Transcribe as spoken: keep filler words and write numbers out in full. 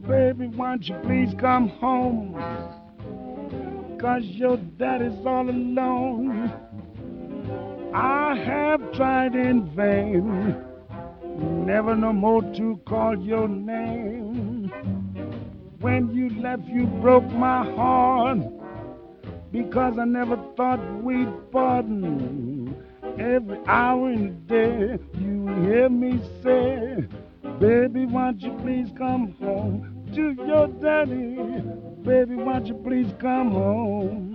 Baby, won't you please come home? 'Cause your daddy's all alone. I have tried in vain, never no more to call your name. When you left, you broke my heart, because I never thought we'd pardon. Every hour in the day, you hear me say, baby, won't you please come home to your daddy? Baby, won't you please come home?